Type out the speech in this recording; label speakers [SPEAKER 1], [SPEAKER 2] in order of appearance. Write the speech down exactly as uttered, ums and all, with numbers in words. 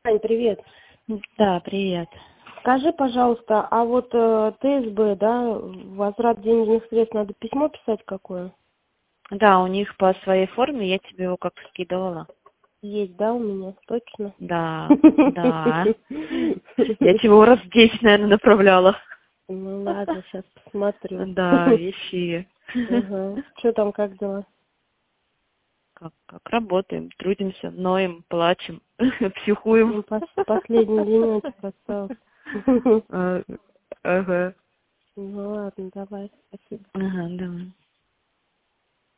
[SPEAKER 1] Ань, привет.
[SPEAKER 2] Да, привет.
[SPEAKER 1] Скажи, пожалуйста, а вот э, ТСБ, да, возврат денежных средств, надо письмо писать какое?
[SPEAKER 2] Да, у них по своей форме я тебе его как скидывала.
[SPEAKER 1] Есть, да, у меня, точно?
[SPEAKER 2] Да, да. Я тебе его раз десять, наверное, направляла.
[SPEAKER 1] Ну ладно, сейчас посмотрю.
[SPEAKER 2] Да, ищи.
[SPEAKER 1] Ага. Что там, как дела?
[SPEAKER 2] Как, как работаем, трудимся, ноем, плачем,
[SPEAKER 1] Ну,
[SPEAKER 2] психуем.
[SPEAKER 1] пос- последний денечек остался.
[SPEAKER 2] А, Ага.
[SPEAKER 1] Ну ладно, давай, спасибо.
[SPEAKER 2] Ага, давай.